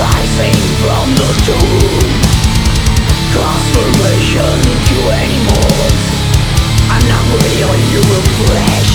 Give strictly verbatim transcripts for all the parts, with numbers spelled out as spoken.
Rising from the tomb, transformation into animals. I'm hungry on human flesh.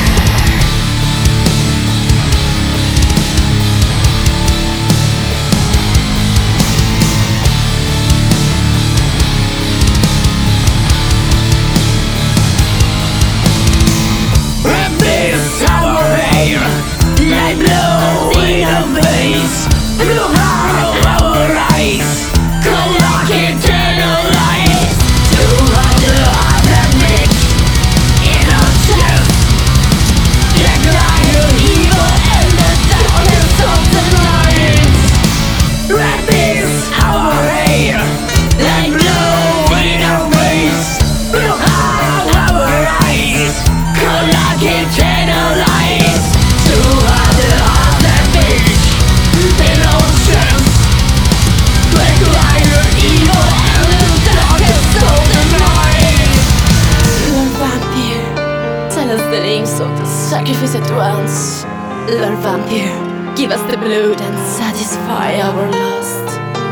And this our air, like blow in a face. Look how our eyes collide eternal light. To the other mix in our chest, like lion evil and the darkness of the night. And this our air, like blow in a face. Look how our eyes collide eternal light. To the other mix in our chest, like lion evil and the darkness of the night. Lord Vampire, tell us the names of the sacrificed ones. Lord Vampire, give us the blood and satisfy our lust.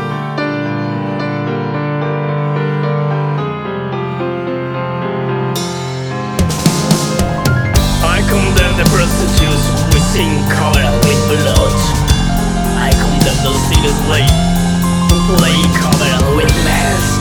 I condemn the prostitutes we sing covered with blood. I condemn the city's slave who play covered with masks.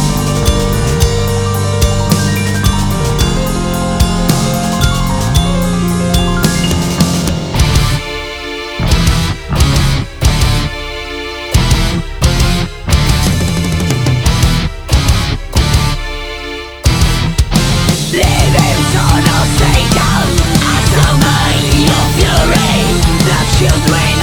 Living son of Satan, I summon your fury. The children